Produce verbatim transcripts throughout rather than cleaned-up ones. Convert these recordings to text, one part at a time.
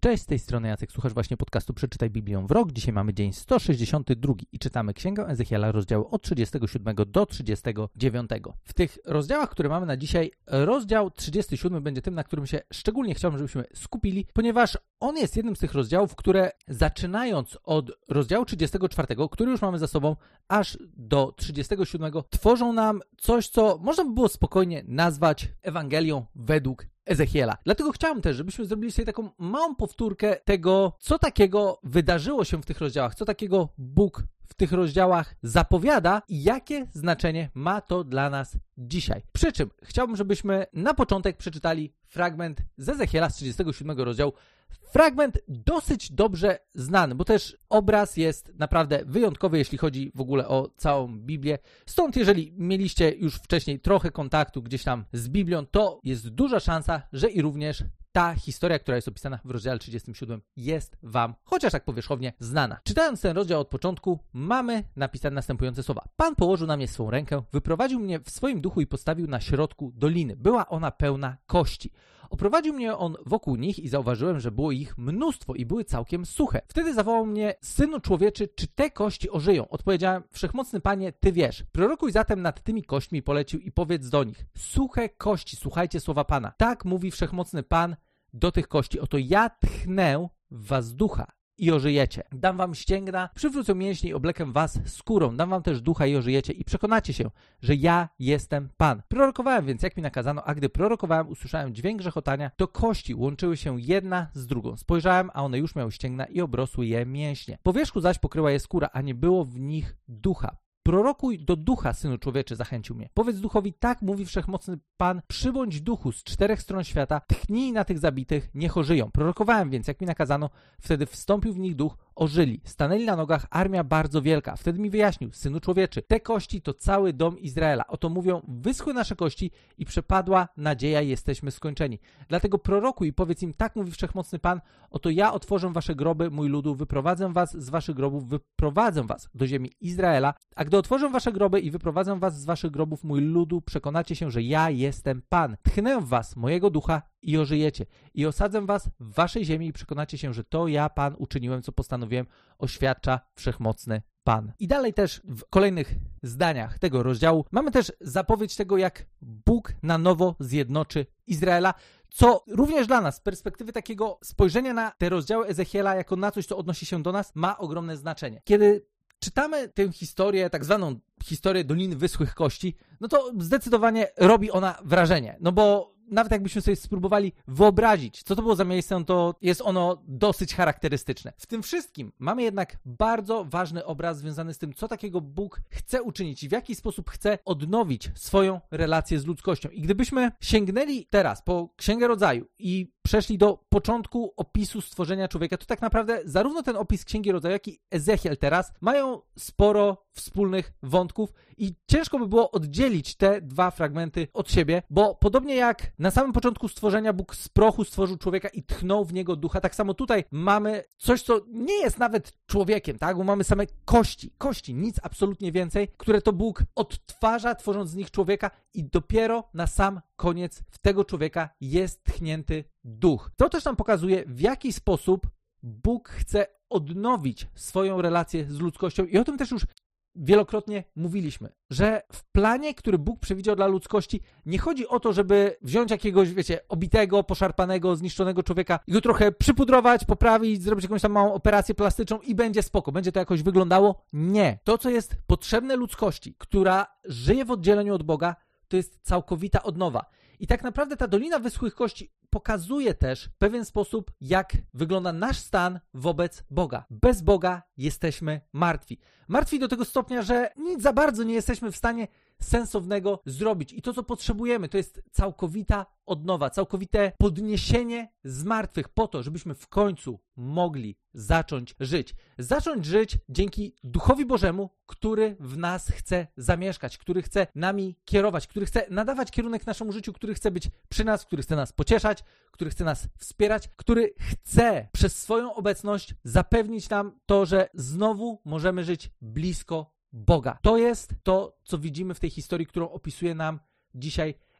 Cześć, z tej strony Jacek, słuchasz właśnie podcastu Przeczytaj Biblię w rok. Dzisiaj mamy dzień sto sześćdziesiąty drugi i czytamy Księgę Ezechiela, rozdziały od trzydziestego siódmego do trzydziestego dziewiątego. W tych rozdziałach, które mamy na dzisiaj, rozdział trzydziesty siódmy będzie tym, na którym się szczególnie chciałbym, żebyśmy skupili, ponieważ on jest jednym z tych rozdziałów, które zaczynając od rozdziału trzydziestego czwartego, który już mamy za sobą, aż do trzydziestego siódmego, tworzą nam coś, co można by było spokojnie nazwać Ewangelią według Ezechiela. Dlatego chciałem też, żebyśmy zrobili sobie taką małą powtórkę tego, co takiego wydarzyło się w tych rozdziałach, co takiego Bóg w tych rozdziałach zapowiada i jakie znaczenie ma to dla nas dzisiaj. Przy czym chciałbym, żebyśmy na początek przeczytali fragment z Ezechiela z trzydziestego siódmego rozdziału. Fragment dosyć dobrze znany, bo też obraz jest naprawdę wyjątkowy, jeśli chodzi w ogóle o całą Biblię. Stąd, jeżeli mieliście już wcześniej trochę kontaktu gdzieś tam z Biblią, to jest duża szansa, że i również ta historia, która jest opisana w rozdziale trzydziestym siódmym, jest wam, chociaż tak powierzchownie, znana. Czytając ten rozdział od początku, mamy napisane następujące słowa. Pan położył na mnie swą rękę, wyprowadził mnie w swoim duchu i postawił na środku doliny. Była ona pełna kości. Oprowadził mnie on wokół nich i zauważyłem, że było ich mnóstwo i były całkiem suche. Wtedy zawołał mnie: Synu człowieczy, czy te kości ożyją? Odpowiedziałem: Wszechmocny Panie, Ty wiesz. Prorokuj zatem nad tymi kośćmi, polecił, i powiedz do nich: Suche kości, słuchajcie słowa Pana. Tak mówi Wszechmocny Pan do tych kości: Oto ja tchnę w was ducha i ożyjecie. Dam wam ścięgna, przywrócę mięśnie i oblekę was skórą. Dam wam też ducha i ożyjecie i przekonacie się, że ja jestem Pan. Prorokowałem więc, jak mi nakazano, a gdy prorokowałem, usłyszałem dźwięk grzechotania, to kości łączyły się jedna z drugą. Spojrzałem, a one już miały ścięgna i obrosły je mięśnie. Po wierzchu zaś pokryła je skóra, a nie było w nich ducha. Prorokuj do ducha, synu człowieczy, zachęcił mnie. Powiedz duchowi: tak mówi Wszechmocny Pan, przybądź duchu z czterech stron świata, tchnij na tych zabitych, niech ożyją. Prorokowałem więc, jak mi nakazano, wtedy wstąpił w nich duch, ożyli. Stanęli na nogach armia bardzo wielka. Wtedy mi wyjaśnił: synu człowieczy, te kości to cały dom Izraela. Oto mówią: wyschły nasze kości i przepadła nadzieja i jesteśmy skończeni. Dlatego prorokuj i powiedz im: tak mówi Wszechmocny Pan, oto ja otworzę wasze groby, mój ludu, wyprowadzę was z waszych grobów, wyprowadzę was do ziemi Izraela, a gdy otworzę wasze groby i wyprowadzę was z waszych grobów, mój ludu, przekonacie się, że ja jestem Pan. Tchnę w was mojego ducha i ożyjecie. I osadzę was w waszej ziemi i przekonacie się, że to ja, Pan, uczyniłem, co postanowiłem, oświadcza Wszechmocny Pan. I dalej też w kolejnych zdaniach tego rozdziału mamy też zapowiedź tego, jak Bóg na nowo zjednoczy Izraela, co również dla nas z perspektywy takiego spojrzenia na te rozdziały Ezechiela jako na coś, co odnosi się do nas, ma ogromne znaczenie. Kiedy czytamy tę historię, tak zwaną historię Doliny Wyschłych Kości, no to zdecydowanie robi ona wrażenie. No bo nawet jakbyśmy sobie spróbowali wyobrazić, co to było za miejsce, to jest ono dosyć charakterystyczne. W tym wszystkim mamy jednak bardzo ważny obraz związany z tym, co takiego Bóg chce uczynić i w jaki sposób chce odnowić swoją relację z ludzkością. I gdybyśmy sięgnęli teraz po Księgę Rodzaju i przeszli do początku opisu stworzenia człowieka, to tak naprawdę zarówno ten opis Księgi Rodzaju, jak i Ezechiel teraz mają sporo wspólnych wątków i ciężko by było oddzielić te dwa fragmenty od siebie, bo podobnie jak na samym początku stworzenia Bóg z prochu stworzył człowieka i tchnął w niego ducha, tak samo tutaj mamy coś, co nie jest nawet człowiekiem, tak? Bo mamy same kości, kości, nic absolutnie więcej, które to Bóg odtwarza, tworząc z nich człowieka i dopiero na sam koniec w tego człowieka jest tchnięty duch. To też nam pokazuje, w jaki sposób Bóg chce odnowić swoją relację z ludzkością i o tym też już wielokrotnie mówiliśmy, że w planie, który Bóg przewidział dla ludzkości, nie chodzi o to, żeby wziąć jakiegoś, wiecie, obitego, poszarpanego, zniszczonego człowieka i go trochę przypudrować, poprawić, zrobić jakąś tam małą operację plastyczną i będzie spoko, będzie to jakoś wyglądało. Nie. To, co jest potrzebne ludzkości, która żyje w oddzieleniu od Boga, to jest całkowita odnowa. I tak naprawdę ta Dolina Wyschłych Kości pokazuje też w pewien sposób, jak wygląda nasz stan wobec Boga. Bez Boga jesteśmy martwi. Martwi do tego stopnia, że nic za bardzo nie jesteśmy w stanie sensownego zrobić. I to, co potrzebujemy, to jest całkowita odnowa, całkowite podniesienie z martwych po to, żebyśmy w końcu mogli zacząć żyć. Zacząć żyć dzięki Duchowi Bożemu, który w nas chce zamieszkać, który chce nami kierować, który chce nadawać kierunek naszemu życiu, który chce być przy nas, który chce nas pocieszać, który chce nas wspierać, który chce przez swoją obecność zapewnić nam to, że znowu możemy żyć blisko Boga. To jest to, co widzimy w tej historii, którą opisuje nam dzisiaj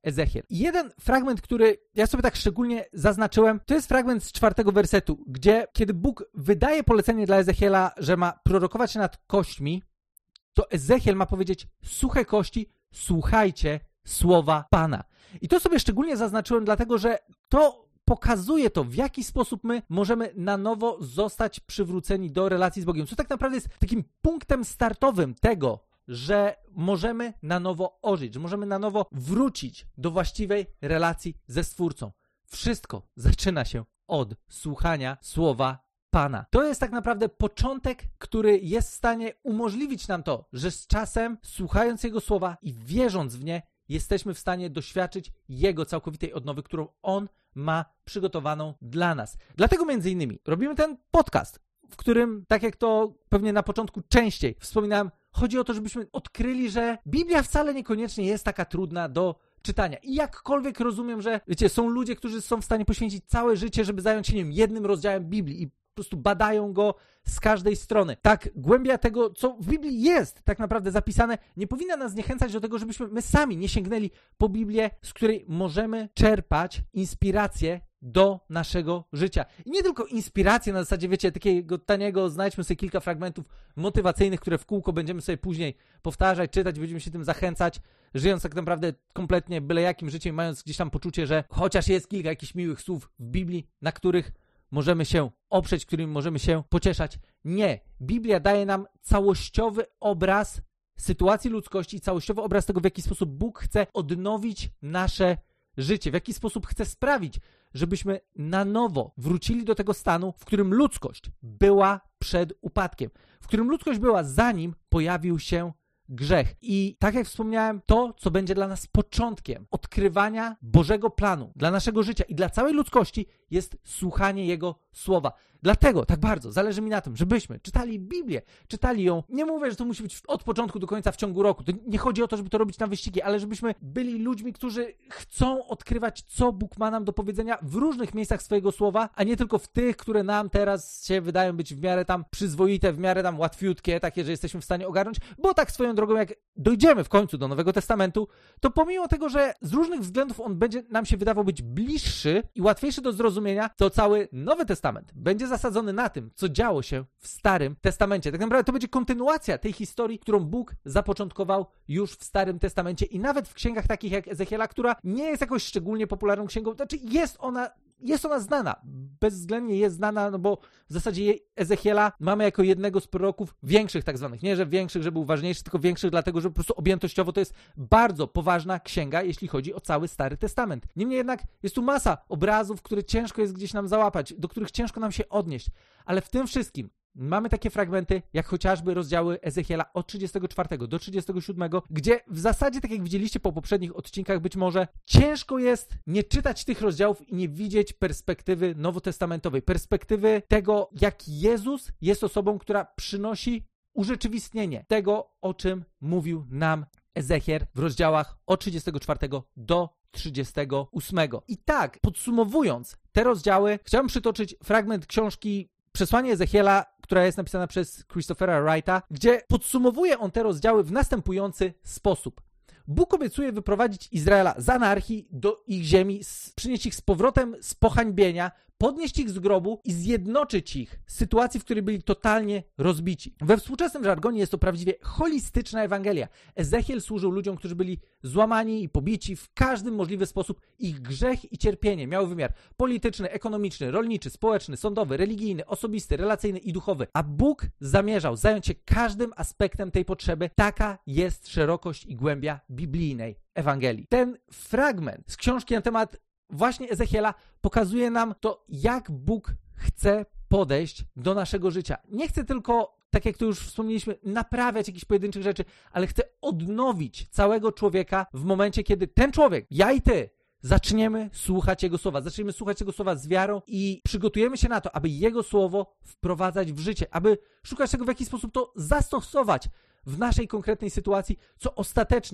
Ezechiel. I jeden fragment, który ja sobie tak szczególnie zaznaczyłem, to jest fragment z czwartego wersetu, gdzie kiedy Bóg wydaje polecenie dla Ezechiela, że ma prorokować nad kośćmi, to Ezechiel ma powiedzieć: suche kości, słuchajcie słowa Pana. I to sobie szczególnie zaznaczyłem, dlatego że to pokazuje to, w jaki sposób my możemy na nowo zostać przywróceni do relacji z Bogiem. Co tak naprawdę jest takim punktem startowym tego, że możemy na nowo ożyć, że możemy na nowo wrócić do właściwej relacji ze Stwórcą. Wszystko zaczyna się od słuchania słowa Pana. To jest tak naprawdę początek, który jest w stanie umożliwić nam to, że z czasem, słuchając Jego słowa i wierząc w nie, jesteśmy w stanie doświadczyć Jego całkowitej odnowy, którą On ma przygotowaną dla nas. Dlatego między innymi robimy ten podcast, w którym, tak jak to pewnie na początku częściej wspominałem, chodzi o to, żebyśmy odkryli, że Biblia wcale niekoniecznie jest taka trudna do czytania. I jakkolwiek rozumiem, że wiecie, są ludzie, którzy są w stanie poświęcić całe życie, żeby zająć się, nie wiem, jednym rozdziałem Biblii i po prostu badają go z każdej strony. Tak, głębia tego, co w Biblii jest tak naprawdę zapisane, nie powinna nas zniechęcać do tego, żebyśmy my sami nie sięgnęli po Biblię, z której możemy czerpać inspirację do naszego życia. I nie tylko inspirację na zasadzie, wiecie, takiego taniego, znajdźmy sobie kilka fragmentów motywacyjnych, które w kółko będziemy sobie później powtarzać, czytać, będziemy się tym zachęcać, żyjąc tak naprawdę kompletnie byle jakim życiem, mając gdzieś tam poczucie, że chociaż jest kilka jakichś miłych słów w Biblii, na których możemy się oprzeć, którymi możemy się pocieszać. Nie. Biblia daje nam całościowy obraz sytuacji ludzkości i całościowy obraz tego, w jaki sposób Bóg chce odnowić nasze życie, w jaki sposób chce sprawić, żebyśmy na nowo wrócili do tego stanu, w którym ludzkość była przed upadkiem, w którym ludzkość była zanim pojawił się grzech. I tak jak wspomniałem, to, co będzie dla nas początkiem odkrywania Bożego planu dla naszego życia i dla całej ludzkości, jest słuchanie Jego słowa. Dlatego tak bardzo zależy mi na tym, żebyśmy czytali Biblię, czytali ją. Nie mówię, że to musi być od początku do końca w ciągu roku. To nie chodzi o to, żeby to robić na wyścigi, ale żebyśmy byli ludźmi, którzy chcą odkrywać, co Bóg ma nam do powiedzenia w różnych miejscach swojego słowa, a nie tylko w tych, które nam teraz się wydają być w miarę tam przyzwoite, w miarę tam łatwiutkie, takie, że jesteśmy w stanie ogarnąć, bo tak swoją drogą, jak dojdziemy w końcu do Nowego Testamentu, to pomimo tego, że z różnych względów on będzie nam się wydawał być bliższy i łatwiejszy do zrozumienia, to cały Nowy Testament będzie zasadzony na tym, co działo się w Starym Testamencie. Tak naprawdę to będzie kontynuacja tej historii, którą Bóg zapoczątkował już w Starym Testamencie i nawet w księgach takich jak Ezechiela, która nie jest jakoś szczególnie popularną księgą, znaczy jest ona Jest ona znana, bezwzględnie jest znana, no bo w zasadzie Ezechiela mamy jako jednego z proroków większych tak zwanych, nie że większych, że był ważniejszy, tylko większych dlatego, że po prostu objętościowo to jest bardzo poważna księga, jeśli chodzi o cały Stary Testament. Niemniej jednak jest tu masa obrazów, które ciężko jest gdzieś nam załapać, do których ciężko nam się odnieść, ale w tym wszystkim mamy takie fragmenty, jak chociażby rozdziały Ezechiela od trzydziestego czwartego do trzydziestego siódmego, gdzie w zasadzie, tak jak widzieliście po poprzednich odcinkach być może, ciężko jest nie czytać tych rozdziałów i nie widzieć perspektywy nowotestamentowej, perspektywy tego, jak Jezus jest osobą, która przynosi urzeczywistnienie tego, o czym mówił nam Ezechiel w rozdziałach od trzydziestego czwartego do trzydziestego ósmego. I tak, podsumowując te rozdziały, chciałem przytoczyć fragment książki Przesłanie Ezechiela, która jest napisana przez Christophera Wrighta, gdzie podsumowuje on te rozdziały w następujący sposób. Bóg obiecuje wyprowadzić Izraela z anarchii do ich ziemi, przynieść ich z powrotem z pohańbienia, podnieść ich z grobu i zjednoczyć ich z sytuacji, w której byli totalnie rozbici. We współczesnym żargonie jest to prawdziwie holistyczna Ewangelia. Ezechiel służył ludziom, którzy byli złamani i pobici w każdy możliwy sposób. Ich grzech i cierpienie miały wymiar polityczny, ekonomiczny, rolniczy, społeczny, sądowy, religijny, osobisty, relacyjny i duchowy. A Bóg zamierzał zająć się każdym aspektem tej potrzeby. Taka jest szerokość i głębia biblijnej Ewangelii. Ten fragment z książki na temat właśnie Ezechiela pokazuje nam to, jak Bóg chce podejść do naszego życia. Nie chce tylko, tak jak to już wspomnieliśmy, naprawiać jakichś pojedynczych rzeczy, ale chce odnowić całego człowieka w momencie, kiedy ten człowiek, ja i ty, zaczniemy słuchać Jego słowa. Zaczniemy słuchać Jego słowa z wiarą i przygotujemy się na to, aby Jego słowo wprowadzać w życie, aby szukać tego, w jaki sposób to zastosować w naszej konkretnej sytuacji, co ostatecznie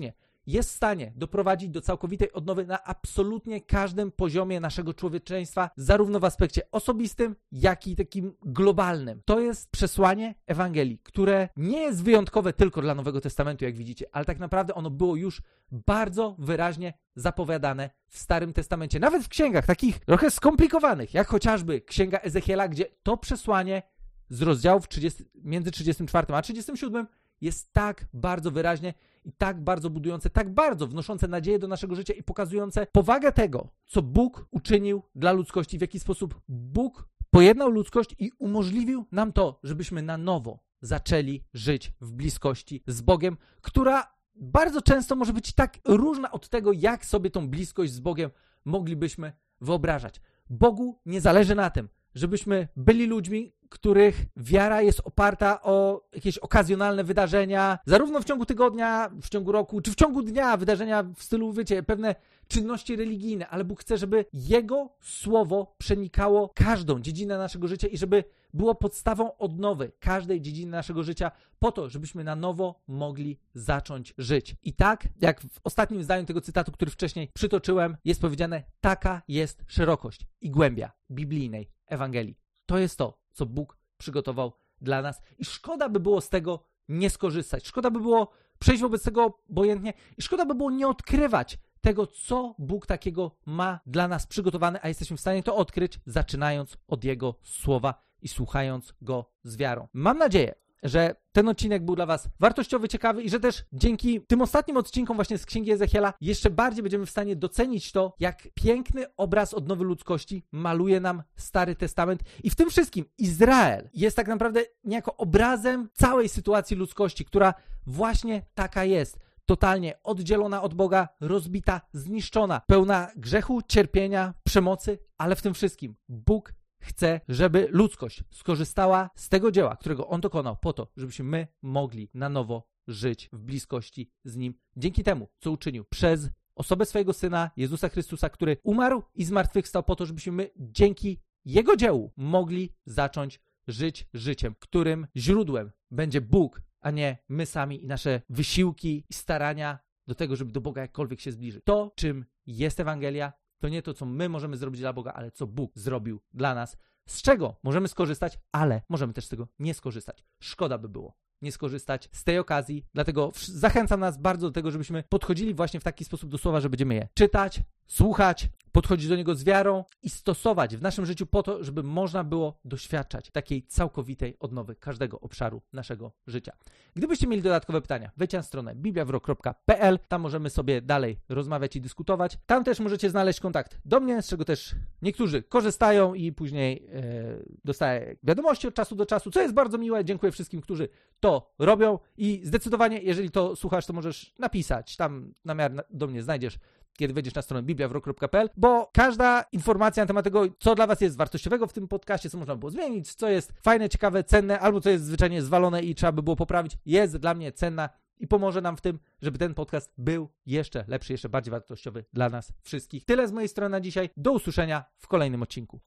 jest w stanie doprowadzić do całkowitej odnowy na absolutnie każdym poziomie naszego człowieczeństwa, zarówno w aspekcie osobistym, jak i takim globalnym. To jest przesłanie Ewangelii, które nie jest wyjątkowe tylko dla Nowego Testamentu, jak widzicie, ale tak naprawdę ono było już bardzo wyraźnie zapowiadane w Starym Testamencie, nawet w księgach takich trochę skomplikowanych, jak chociażby Księga Ezechiela, gdzie to przesłanie z rozdziałów trzydziestym, między trzydziestym czwartym a trzydziestym siódmym jest tak bardzo wyraźnie i tak bardzo budujące, tak bardzo wnoszące nadzieję do naszego życia i pokazujące powagę tego, co Bóg uczynił dla ludzkości, w jaki sposób Bóg pojednał ludzkość i umożliwił nam to, żebyśmy na nowo zaczęli żyć w bliskości z Bogiem, która bardzo często może być tak różna od tego, jak sobie tą bliskość z Bogiem moglibyśmy wyobrażać. Bogu nie zależy na tym, żebyśmy byli ludźmi, których wiara jest oparta o jakieś okazjonalne wydarzenia, zarówno w ciągu tygodnia, w ciągu roku, czy w ciągu dnia, wydarzenia w stylu, wiecie, pewne czynności religijne, ale Bóg chce, żeby Jego słowo przenikało każdą dziedzinę naszego życia i żeby było podstawą odnowy każdej dziedziny naszego życia po to, żebyśmy na nowo mogli zacząć żyć. I tak, jak w ostatnim zdaniu tego cytatu, który wcześniej przytoczyłem, jest powiedziane, taka jest szerokość i głębia biblijnej Ewangelii. To jest to, co Bóg przygotował dla nas i szkoda by było z tego nie skorzystać. Szkoda by było przejść wobec tego obojętnie i szkoda by było nie odkrywać tego, co Bóg takiego ma dla nas przygotowane, a jesteśmy w stanie to odkryć, zaczynając od Jego słowa i słuchając Go z wiarą. Mam nadzieję, że ten odcinek był dla Was wartościowy, ciekawy i że też dzięki tym ostatnim odcinkom właśnie z Księgi Ezechiela jeszcze bardziej będziemy w stanie docenić to, jak piękny obraz odnowy ludzkości maluje nam Stary Testament i w tym wszystkim Izrael jest tak naprawdę niejako obrazem całej sytuacji ludzkości, która właśnie taka jest. Totalnie oddzielona od Boga, rozbita, zniszczona, pełna grzechu, cierpienia, przemocy, ale w tym wszystkim Bóg chce, żeby ludzkość skorzystała z tego dzieła, którego On dokonał po to, żebyśmy my mogli na nowo żyć w bliskości z Nim. Dzięki temu, co uczynił przez osobę swojego Syna, Jezusa Chrystusa, który umarł i zmartwychwstał po to, żebyśmy my dzięki Jego dziełu mogli zacząć żyć życiem, którym źródłem będzie Bóg, a nie my sami i nasze wysiłki i starania do tego, żeby do Boga jakkolwiek się zbliżyć. To, czym jest Ewangelia, to nie to, co my możemy zrobić dla Boga, ale co Bóg zrobił dla nas, z czego możemy skorzystać, ale możemy też z tego nie skorzystać. Szkoda by było nie skorzystać z tej okazji, dlatego zachęcam nas bardzo do tego, żebyśmy podchodzili właśnie w taki sposób do słowa, że będziemy je czytać, słuchać, podchodzić do niego z wiarą i stosować w naszym życiu po to, żeby można było doświadczać takiej całkowitej odnowy każdego obszaru naszego życia. Gdybyście mieli dodatkowe pytania, wejdźcie na stronę biblia w rok kropka p l, tam możemy sobie dalej rozmawiać i dyskutować. Tam też możecie znaleźć kontakt do mnie, z czego też niektórzy korzystają i później e, dostaję wiadomości od czasu do czasu, co jest bardzo miłe. Dziękuję wszystkim, którzy to robią i zdecydowanie, jeżeli to słuchasz, to możesz napisać. Tam namiar do mnie znajdziesz, kiedy wejdziesz na stronę biblia w rok kropka p l, bo każda informacja na temat tego, co dla Was jest wartościowego w tym podcaście, co można było zmienić, co jest fajne, ciekawe, cenne, albo co jest zwyczajnie zwalone i trzeba by było poprawić, jest dla mnie cenna i pomoże nam w tym, żeby ten podcast był jeszcze lepszy, jeszcze bardziej wartościowy dla nas wszystkich. Tyle z mojej strony na dzisiaj. Do usłyszenia w kolejnym odcinku.